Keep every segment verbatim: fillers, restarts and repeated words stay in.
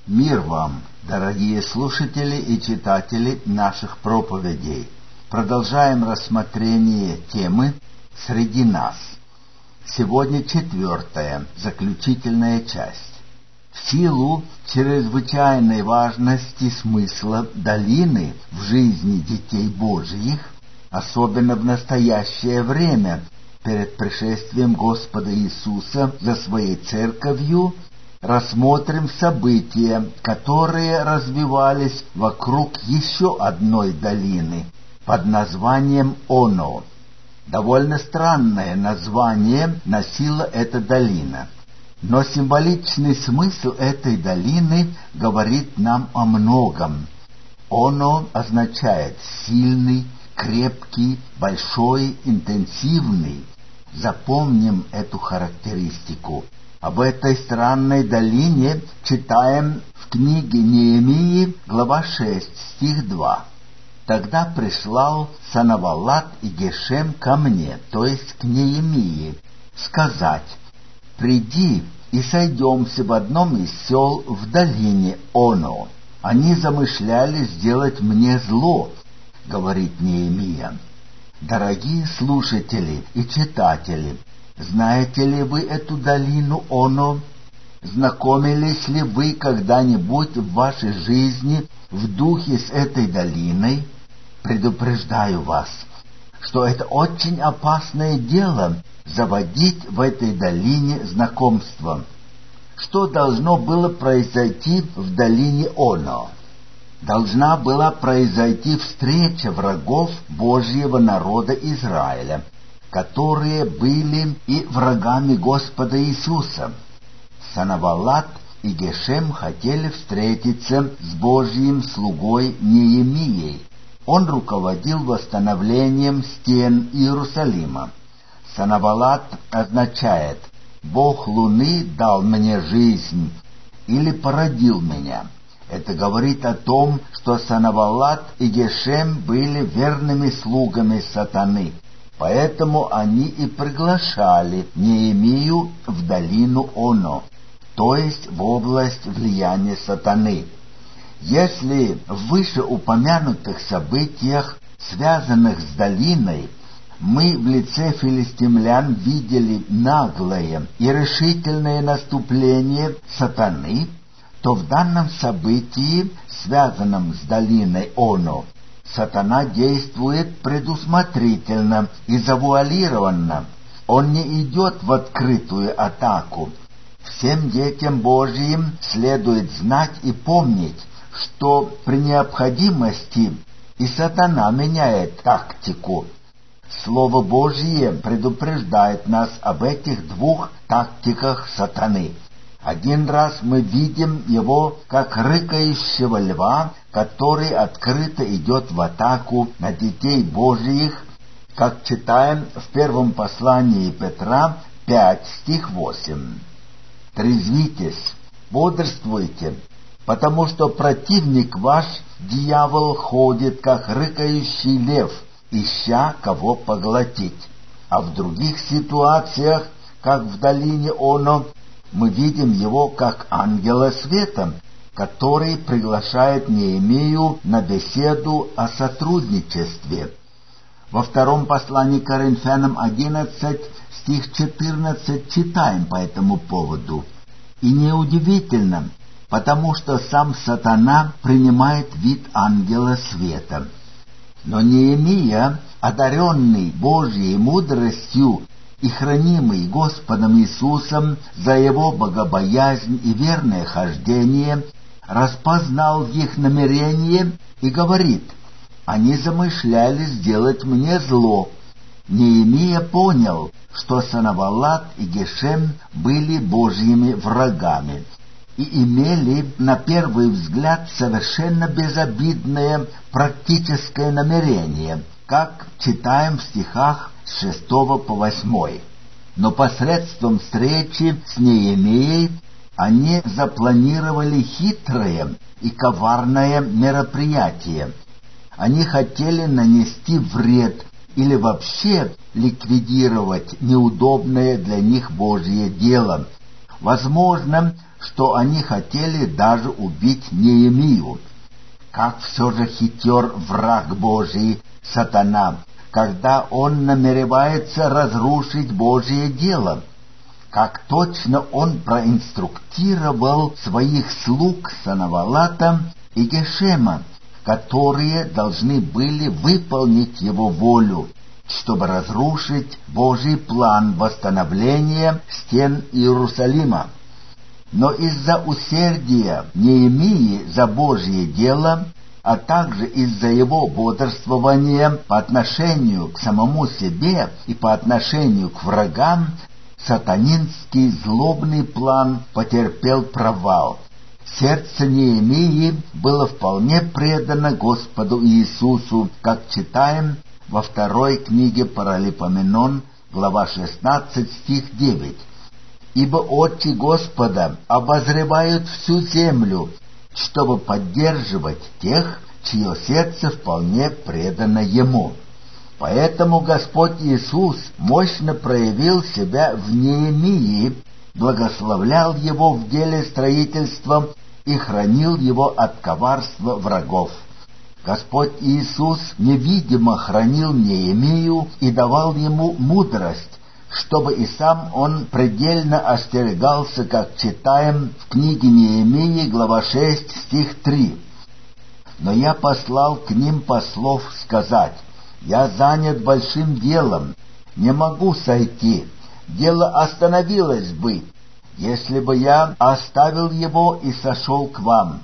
Мир вам, дорогие слушатели и читатели наших проповедей. Продолжаем рассмотрение темы «Среди нас». Сегодня четвертая, заключительная часть. В силу чрезвычайной важности смысла долины в жизни детей Божьих, особенно в настоящее время, перед пришествием Господа Иисуса за Своей Церковью, рассмотрим события, которые развивались вокруг еще одной долины под названием Оно. Довольно странное название носила эта долина, но символичный смысл этой долины говорит нам о многом. Оно означает сильный, крепкий, большой, интенсивный. Запомним эту характеристику. Об этой странной долине читаем в книге Неемии, глава шесть, стих два. «Тогда прислал Санавалат и Гешем ко мне», то есть к Неемии, сказать: «Приди и сойдемся в одном из сел в долине Оно. Они замышляли сделать мне зло», — говорит Неемия. Дорогие слушатели и читатели, знаете ли вы эту долину Оно? Знакомились ли вы когда-нибудь в вашей жизни в духе с этой долиной? Предупреждаю вас, что это очень опасное дело заводить в этой долине знакомство. Что должно было произойти в долине Оно? Должна была произойти встреча врагов Божьего народа Израиля, которые были и врагами Господа Иисуса. Санавалат и Гешем хотели встретиться с Божьим слугой Неемией. Он руководил восстановлением стен Иерусалима. Санавалат означает «Бог Луны дал мне жизнь» или «породил меня». Это говорит о том, что Санавалат и Гешем были верными слугами сатаны. Поэтому они и приглашали Неемию в долину Оно, то есть в область влияния сатаны. Если в вышеупомянутых событиях, связанных с долиной, мы в лице филистимлян видели наглое и решительное наступление сатаны, то в данном событии, связанном с долиной Оно, сатана действует предусмотрительно и завуалированно. Он не идет в открытую атаку. Всем детям Божьим следует знать и помнить, что при необходимости и сатана меняет тактику. Слово Божье предупреждает нас об этих двух тактиках сатаны. Один раз мы видим его как рыкающего льва, который открыто идет в атаку на детей Божьих, как читаем в первом послании Петра пять, стих восемь. «Трезвитесь, бодрствуйте, потому что противник ваш, дьявол, ходит, как рыкающий лев, ища кого поглотить». А в других ситуациях, как в долине Оно, мы видим его как ангела света, который приглашает Неемию на беседу о сотрудничестве. Во втором послании к Коринфянам одиннадцать, стих четырнадцать читаем по этому поводу. «И неудивительно, потому что сам сатана принимает вид ангела света». Но Неемия, одаренный Божьей мудростью и хранимый Господом Иисусом за его богобоязнь и верное хождение, распознал их намерение и говорит: «Они замышляли сделать мне зло». Неемия понял, что Санавалат и Гешем были Божьими врагами и имели на первый взгляд совершенно безобидное практическое намерение, как читаем в стихах с шестого по восьмой. Но посредством встречи с Неемией они запланировали хитрое и коварное мероприятие. Они хотели нанести вред или вообще ликвидировать неудобное для них Божье дело. Возможно, что они хотели даже убить Неемию. Как все же хитер враг Божий, сатана, когда он намеревается разрушить Божие дело. Как точно он проинструктировал своих слуг Санавалата и Гешема, которые должны были выполнить его волю, чтобы разрушить Божий план восстановления стен Иерусалима. Но из-за усердия Неемии за Божье дело, а также из-за его бодрствования по отношению к самому себе и по отношению к врагам, сатанинский злобный план потерпел провал. Сердце Неемии было вполне предано Господу Иисусу, как читаем во второй книге Паралипоменон, глава шестнадцать, стих девять. «Ибо очи Господа обозревают всю землю, чтобы поддерживать тех, чье сердце вполне предано Ему». Поэтому Господь Иисус мощно проявил себя в Неемии, благословлял его в деле строительства и хранил его от коварства врагов. Господь Иисус невидимо хранил Неемию и давал ему мудрость, чтобы и сам он предельно остерегался, как читаем в книге Неемии, глава шесть, стих три. «Но я послал к ним послов сказать: я занят большим делом, не могу сойти, дело остановилось бы, если бы я оставил его и сошел к вам».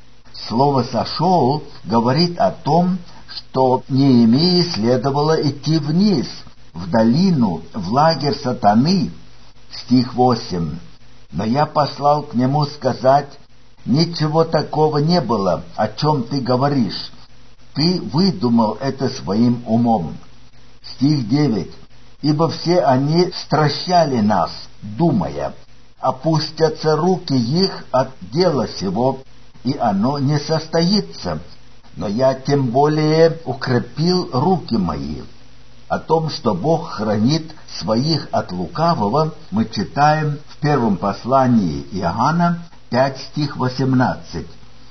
Слово «сошел» говорит о том, что Неемии следовало идти вниз, в долину, в лагерь сатаны. Стих восемь. «Но я послал к нему сказать: ничего такого не было, о чем ты говоришь. Ты выдумал это своим умом». Стих девять. «Ибо все они стращали нас, думая: опустятся руки их от дела сего, и оно не состоится. Но я тем более укрепил руки мои». О том, что Бог хранит своих от лукавого, мы читаем в первом послании Иоанна пять, стих восемнадцать.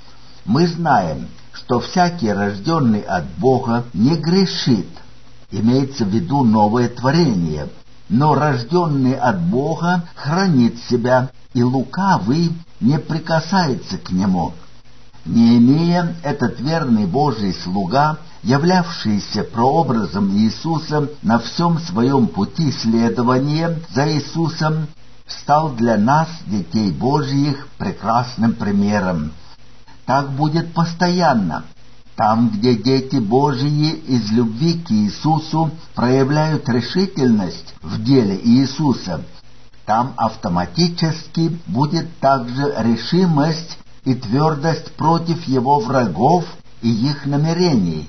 «Мы знаем, что всякий, рожденный от Бога, не грешит», имеется в виду новое творение, «но рожденный от Бога хранит себя, и лукавый не прикасается к нему». Неемия, этот верный Божий слуга, являвшийся прообразом Иисуса на всем своем пути следования за Иисусом, стал для нас, детей Божьих, прекрасным примером. Так будет постоянно. Там, где дети Божьи из любви к Иисусу проявляют решительность в деле Иисуса, там автоматически будет также решимость и твердость против его врагов и их намерений.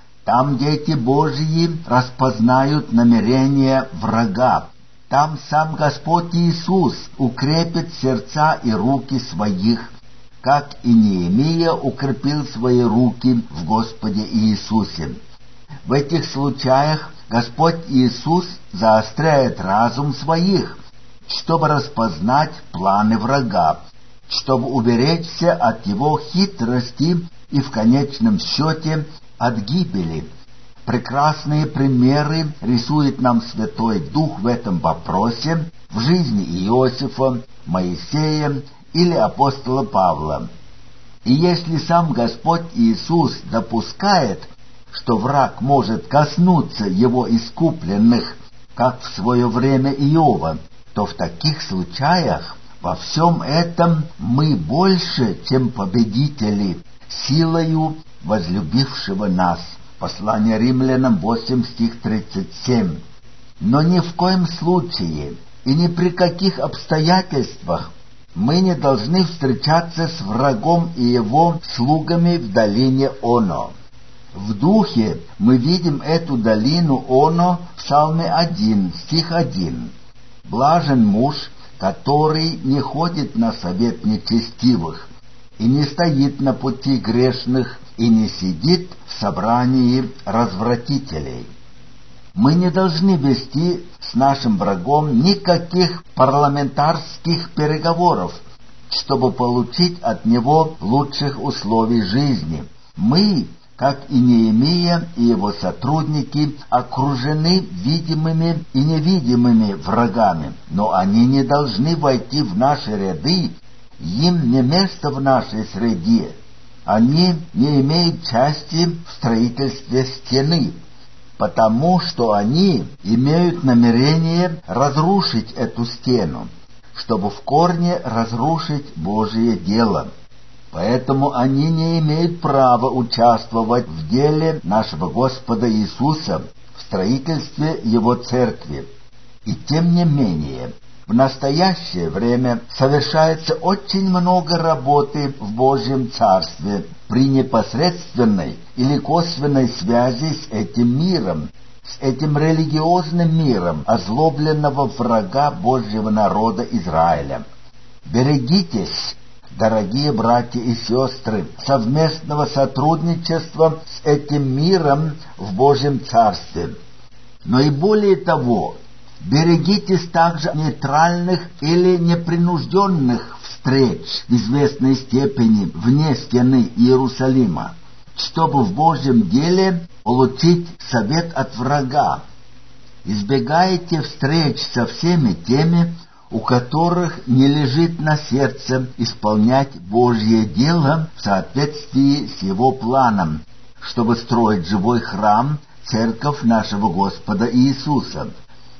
Там дети Божьи распознают намерения врага. Там сам Господь Иисус укрепит сердца и руки своих, как и Неемия укрепил свои руки в Господе Иисусе. В этих случаях Господь Иисус заостряет разум своих, чтобы распознать планы врага, чтобы уберечься от его хитрости и в конечном счете от гибели. Прекрасные примеры рисует нам Святой Дух в этом вопросе в жизни Иосифа, Моисея или апостола Павла. И если сам Господь Иисус допускает, что враг может коснуться его искупленных, как в свое время Иова, то в таких случаях во всем этом мы больше, чем победители, силою возлюбившего нас. Послание Римлянам восемь, стих тридцать семь. Но ни в коем случае и ни при каких обстоятельствах мы не должны встречаться с врагом и его слугами в долине Оно. В духе мы видим эту долину Оно в Псалме один, стих один. «Блажен муж, который не ходит на совет нечестивых, и не стоит на пути грешных, и не сидит в собрании развратителей». Мы не должны вести с нашим врагом никаких парламентарских переговоров, чтобы получить от него лучших условий жизни. Мы, как и Неемия и его сотрудники, окружены видимыми и невидимыми врагами, но они не должны войти в наши ряды, им не место в нашей среде. Они не имеют части в строительстве стены, потому что они имеют намерение разрушить эту стену, чтобы в корне разрушить Божие дело. Поэтому они не имеют права участвовать в деле нашего Господа Иисуса, в строительстве Его Церкви. И тем не менее, в настоящее время совершается очень много работы в Божьем Царстве при непосредственной или косвенной связи с этим миром, с этим религиозным миром озлобленного врага Божьего народа Израиля. Берегитесь, дорогие братья и сестры, совместного сотрудничества с этим миром в Божьем Царстве. Но и более того, берегитесь также нейтральных или непринужденных встреч в известной степени вне стены Иерусалима, чтобы в Божьем деле получить совет от врага. Избегайте встреч со всеми теми, у которых не лежит на сердце исполнять Божье дело в соответствии с Его планом, чтобы строить живой храм, церковь нашего Господа Иисуса.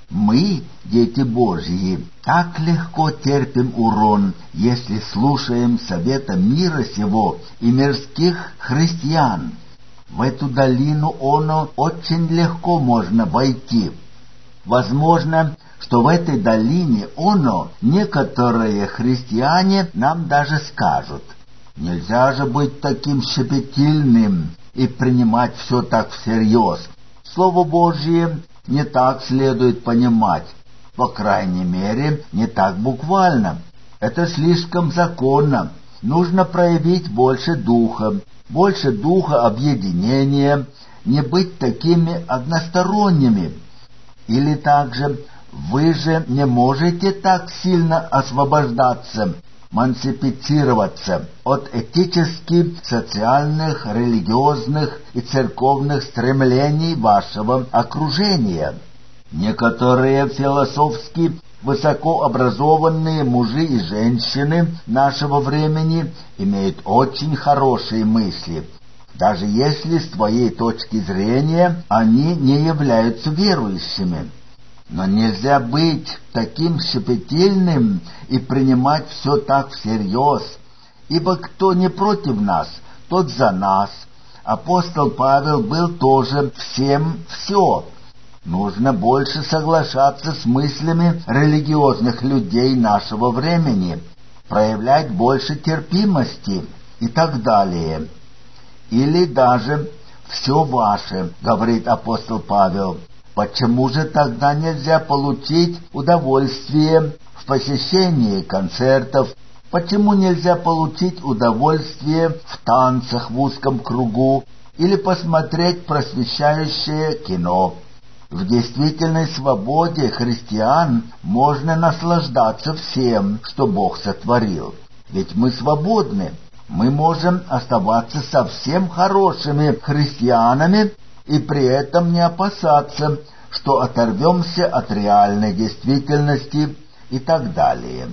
Мы, дети Божьи, так легко терпим урон, если слушаем совета мира сего и мирских христиан. В эту долину оно очень легко можно войти. Возможно, что в этой долине оно некоторые христиане нам даже скажут: нельзя же быть таким щепетильным и принимать все так всерьез. Слово Божье не так следует понимать, по крайней мере, не так буквально. Это слишком законно. Нужно проявить больше духа, больше духа объединения, не быть такими односторонними. Или также вы же не можете так сильно освобождаться, эмансипироваться от этических, социальных, религиозных и церковных стремлений вашего окружения. Некоторые философски высокообразованные мужи и женщины нашего времени имеют очень хорошие мысли, даже если с твоей точки зрения они не являются верующими. Но нельзя быть таким щепетильным и принимать все так всерьез, ибо кто не против нас, тот за нас. Апостол Павел был тоже всем все. Нужно больше соглашаться с мыслями религиозных людей нашего времени, проявлять больше терпимости и так далее. Или даже «все ваше», говорит апостол Павел. Почему же тогда нельзя получить удовольствие в посещении концертов? Почему нельзя получить удовольствие в танцах в узком кругу или посмотреть просвещающее кино? В действительной свободе христиан можно наслаждаться всем, что Бог сотворил. Ведь мы свободны. Мы можем оставаться совсем хорошими христианами и при этом не опасаться, что оторвемся от реальной действительности и так далее.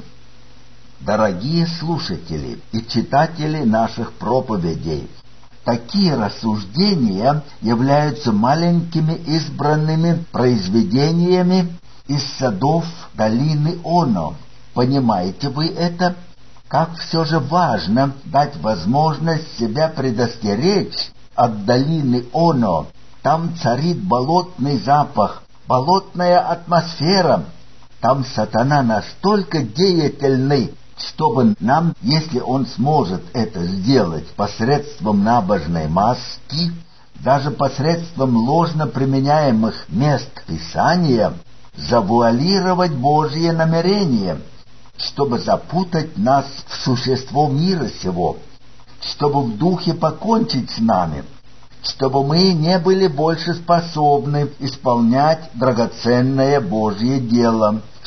Дорогие слушатели и читатели наших проповедей, такие рассуждения являются маленькими избранными произведениями из садов долины Оно. Понимаете вы это? Как все же важно дать возможность себя предостеречь от долины Оно. Там царит болотный запах, болотная атмосфера. Там сатана настолько деятельный, чтобы нам, если он сможет это сделать посредством набожной маски, даже посредством ложно применяемых мест Писания, завуалировать Божье намерение, чтобы запутать нас в существо мира сего, чтобы в духе покончить с нами, чтобы мы не были больше способны исполнять драгоценное Божье дело в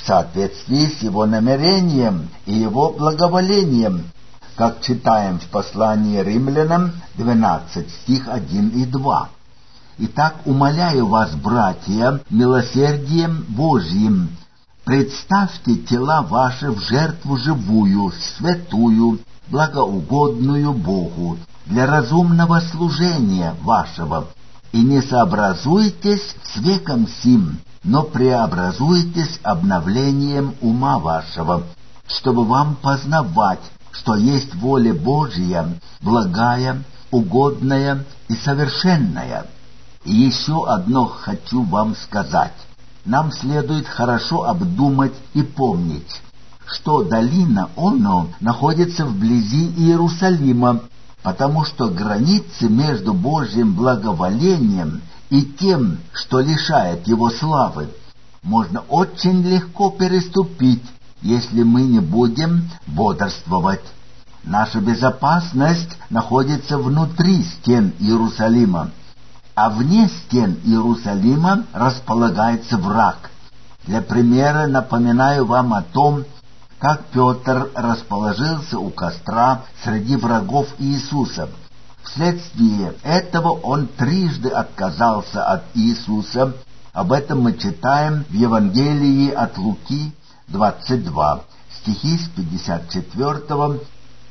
соответствии с его намерением и его благоволением, как читаем в послании Римлянам двенадцать, стих один и два. Итак, умоляю вас, братья, милосердием Божьим, представьте тела ваши в жертву живую, святую, благоугодную Богу, для разумного служения вашего, и не сообразуйтесь с веком сим, но преобразуйтесь обновлением ума вашего, чтобы вам познавать, что есть воля Божья, благая, угодная и совершенная. И еще одно хочу вам сказать. Нам следует хорошо обдумать и помнить, что долина Оно находится вблизи Иерусалима, потому что границы между Божьим благоволением и тем, что лишает его славы, можно очень легко переступить, если мы не будем бодрствовать. Наша безопасность находится внутри стен Иерусалима, а вне стен Иерусалима располагается враг. Для примера напоминаю вам о том, как Петр расположился у костра среди врагов Иисуса. Вследствие этого он трижды отказался от Иисуса. Об этом мы читаем в Евангелии от Луки двадцать два, стихи с пятьдесят четвёртого.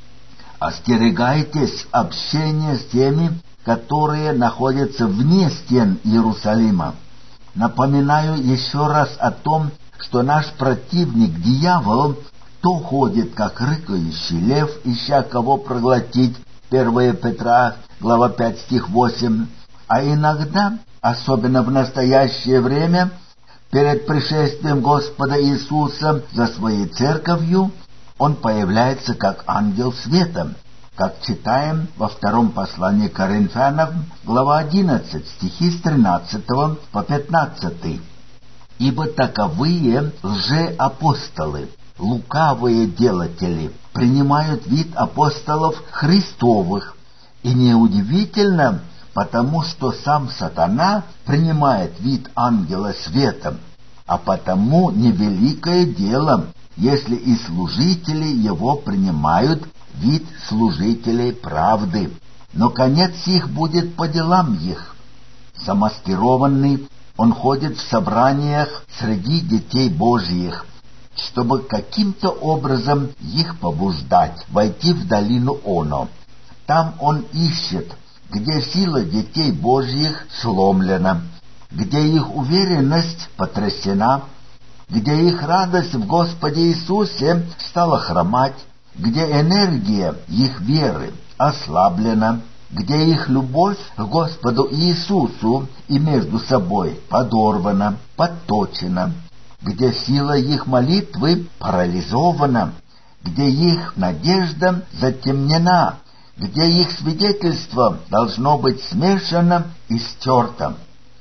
«Остерегайтесь общения с теми, которые находятся вне стен Иерусалима». Напоминаю еще раз о том, что наш противник, дьявол, то ходит, как рыкающий лев, ища кого проглотить, первое Петра, глава пять, стих восемь, а иногда, особенно в настоящее время, перед пришествием Господа Иисуса за своей церковью, он появляется как ангел света, как читаем во втором послании к Коринфянам, глава одиннадцать, стихи с тринадцатого по пятнадцатый. «Ибо таковые лжеапостолы, лукавые делатели, принимают вид апостолов Христовых, и неудивительно, потому что сам сатана принимает вид ангела света, а потому невеликое дело, если и служители его принимают вид служителей правды, но конец их будет по делам их. Замаскированный он ходит в собраниях среди детей Божьих, чтобы каким-то образом их побуждать войти в долину Оно. Там он ищет, где сила детей Божьих сломлена, где их уверенность потрясена, где их радость в Господе Иисусе стала хромать, где энергия их веры ослаблена, где их любовь к Господу Иисусу и между собой подорвана, подточена, где сила их молитвы парализована, где их надежда затемнена, где их свидетельство должно быть смешано и стерто.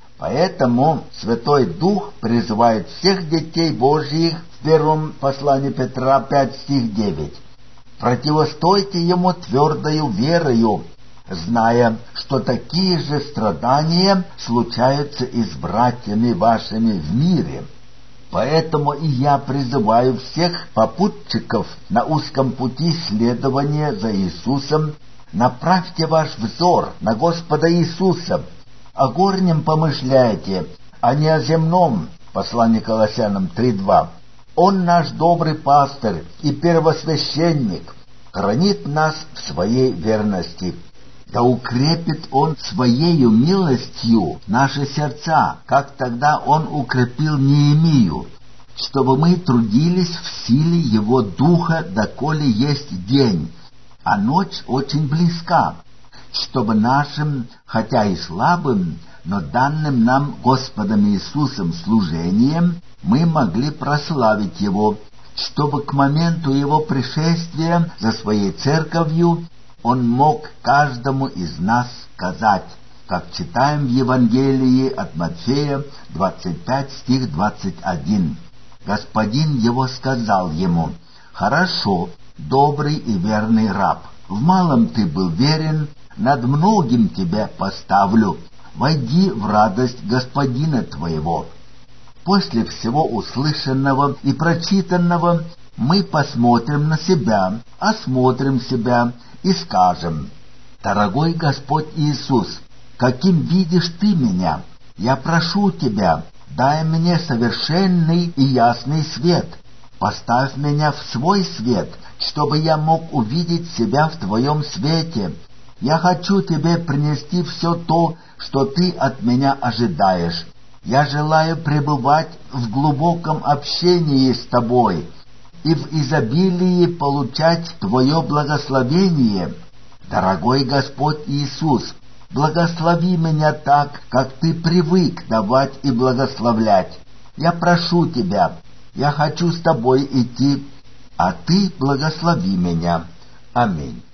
Поэтому Святой Дух призывает всех детей Божьих в первом послании Петра пять, стих девять. «Противостойте ему твердою верою, зная, что такие же страдания случаются и с братьями вашими в мире. Поэтому и я призываю всех попутчиков на узком пути следования за Иисусом, направьте ваш взор на Господа Иисуса, о горнем помышляйте, а не о земном». Послание Колоссянам три, два. «Он наш добрый пастырь и первосвященник, хранит нас в своей верности. Да укрепит Он своею милостью наши сердца, как тогда Он укрепил Неемию, чтобы мы трудились в силе Его Духа, доколе есть день, а ночь очень близка, чтобы нашим, хотя и слабым, но данным нам Господом Иисусом служением мы могли прославить Его, чтобы к моменту Его пришествия за Своей Церковью Он мог каждому из нас сказать, как читаем в Евангелии от Матфея двадцать пять, стих двадцать один. Господин Его сказал Ему: «Хорошо, добрый и верный раб, в малом ты был верен, над многим тебя поставлю, войди в радость Господина твоего». После всего услышанного и прочитанного мы посмотрим на себя, осмотрим себя и скажем: «Дорогой Господь Иисус, каким видишь Ты меня? Я прошу Тебя, дай мне совершенный и ясный свет. Поставь меня в свой свет, чтобы я мог увидеть себя в Твоем свете. Я хочу Тебе принести все то, что Ты от меня ожидаешь. Я желаю пребывать в глубоком общении с Тобой и в изобилии получать Твое благословение. Дорогой Господь Иисус, благослови меня так, как Ты привык давать и благословлять. Я прошу Тебя, я хочу с Тобой идти, а Ты благослови меня. Аминь».